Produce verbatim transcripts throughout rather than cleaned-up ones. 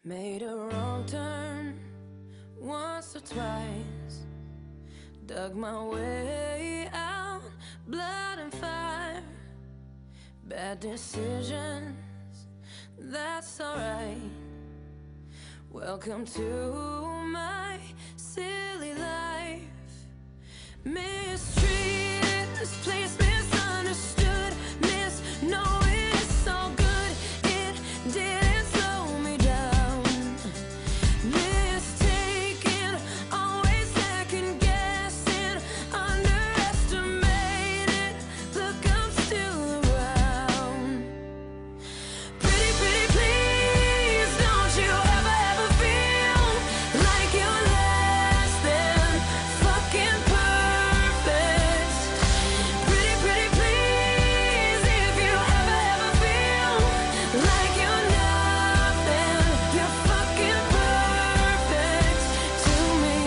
Made a wrong turn once or twice, dug my way out, blood and fire. Bad decisions, that's alright. Welcome to my silly life. Mistreated, misplaced, misunderstood, misknowing it's all good. It didn't slow me down. Mistaken, always second guessing, underestimated. Look, I'm still around. Pretty, pretty, please, don't you ever, ever feel like you're less than fucking perfect. Pretty, pretty, please, if you ever, ever feel like you're nothing, you're fucking perfect to me.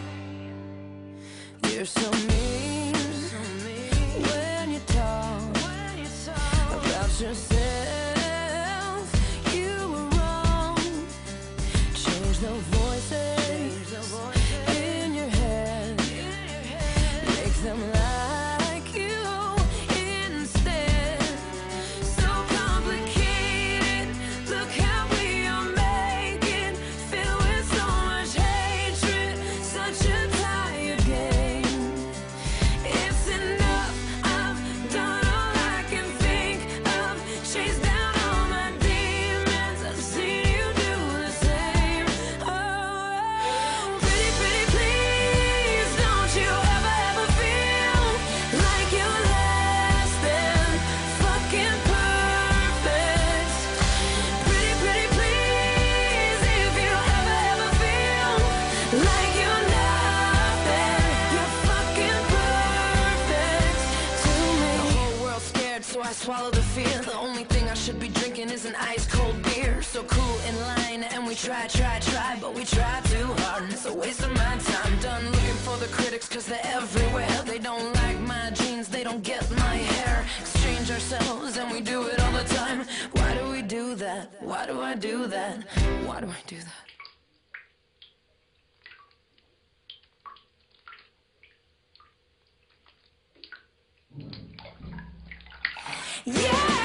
You're so mean when you talk about yourself. You were wrong. Change the voices in your head. Make them like you instead. So complicated. Look how we are making. Filled with so much hatred. Such a tired game. It's enough. I've done all I can think of. Chased down all my demons. I've seen you do the same. Oh, pretty, pretty, please, don't you ever, ever feel like you're less than fucking perfect. Pretty, pretty, please, if you ever, ever feel like you're nothing, you're fucking perfect to me. The whole world's scared, so I swallow the fear. The only thing I should be drinking is an ice cold beer. So cool in line, and we try, try, try, but we try too hard, and it's a waste of my time. Done looking for the critics, cause they're everywhere. They don't like my jeans, they don't get my hair. Exchange ourselves, and we do it all the time. Why do we do that? Why do I do that? Why do I do that? Yeah!